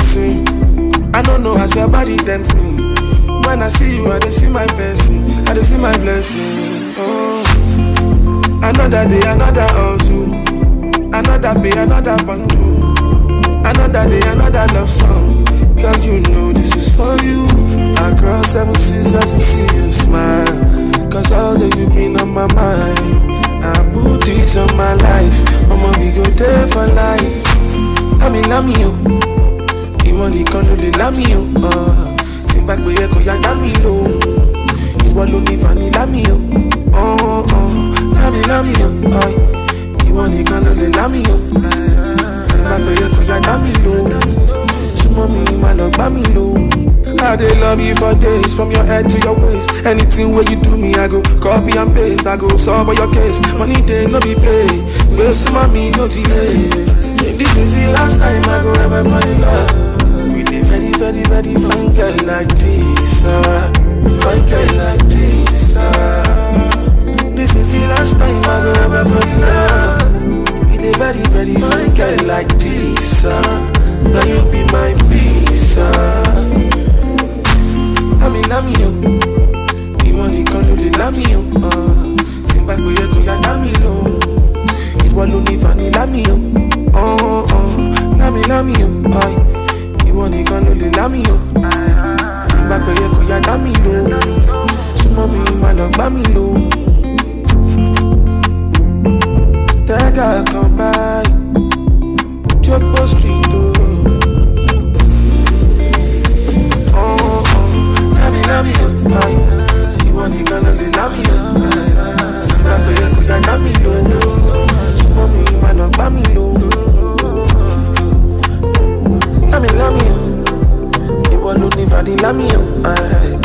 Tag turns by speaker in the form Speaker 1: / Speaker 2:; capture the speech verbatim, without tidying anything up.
Speaker 1: blessing. I don't know how your body tempt me. When I see you, I dey see my blessing. I dey see my blessing. Oh, another day, another hustle. Another pay, another bundle. Another day, another love song. Girl, you know this is for you. I cross seven seas just to see you smile. Cause all that you've been on my mind. I put this on my life. I'ma be go there for life. Lami, lami, yo. Ìwọ nìkan ló lè lámì, yo. Tí n bá gbé yẹ kó yá dá mi lò. Ìwọ ló ní fani lámì, yo. Lami, lami, yo. Ìwọ nìkan ló lè lámì, yo. Tí n bá gbé yẹ kó yá dá mi lò. Súnmọ́ mi, má lọ gbá mi lò. I dey love you for days, from your head to your waist. Anything where you do me, I go copy and paste. I go solve all your case. Money day no be pay. Well, some me no delay. This is the last time I go ever fall in love with a very, very, very fine girl like this. Uh, fine girl like this. Uh. This is the last time I go ever fall in love with a very, very fine girl like this. Uh. Now you be my peace. Uh. Lami, lami, yo. Ìwọ nìkan ló lè lámì, yo. Tí n bá gbé yẹ kó yá dá mi lò. Ìwọ ló ní fani lámì, yo. Lami, lami, yo. Ìwọ nìkan ló lè lámì, yo. Tí n bá gbé yẹ kó yá dá mi lò. Súnmọ́ mi, má lọ gbá mi lò. Tẹ́gà kan báyìí, Jogbo street, oh. Lami, lami, yo. Ìwọ nìkan ló lè lámì, yo. Tí n bá gbé yẹ kó yá dá mi lò. Súnmọ́ mi, má lọ gbá mi lò. Lami, lami, yo. Ìwọ ló ní fàdí lámì, yo.